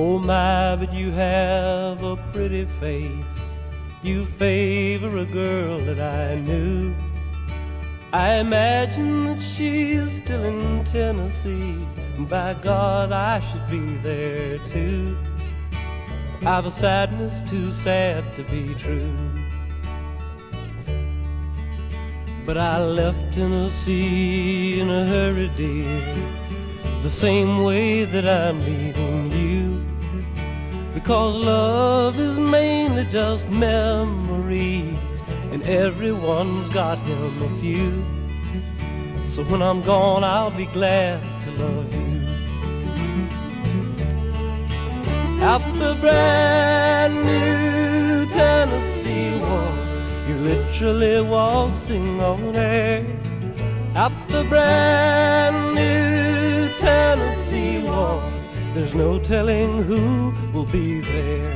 Oh my, but you have a pretty face. You favor a girl that I knew. I imagine that she's still in Tennessee, and by God I should be there too. I've a sadness too sad to be true. But I left Tennessee in a hurry, dear, the same way that I'm leaving you. Because love is mainly just memories, and everyone's got him a few. So when I'm gone, I'll be glad to love you. Out the brand new Tennessee waltz, you're literally waltzing on air. Out the brand new Tennessee waltz, there's no telling who will be there.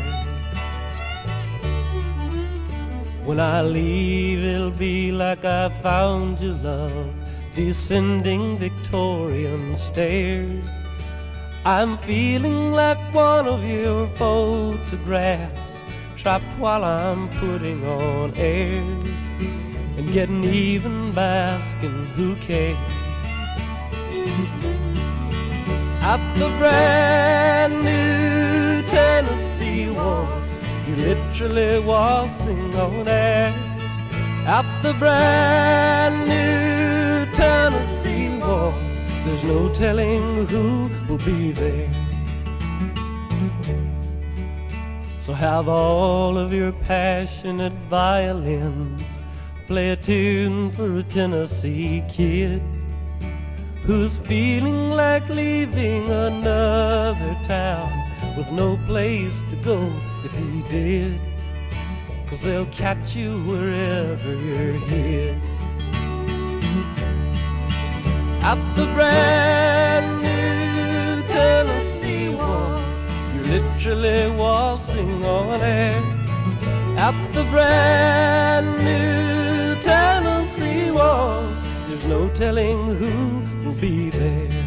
When I leave, it'll be like I found you, love, descending Victorian stairs. I'm feeling like one of your photographs, trapped while I'm putting on airs, and getting even by asking who cares. Up the brand new Tennessee waltz, you're literally waltzing on air. Up the brand new Tennessee waltz, there's no telling who will be there. So have all of your passionate violins play a tune for a Tennessee kid who's feeling like leaving another town with no place to go if he did. 'Cause they'll catch you wherever you're hid. Up the brand new Tennessee waltz, you're literally waltzing on air. Up the brand new Tennessee waltz, there's no telling who will be there.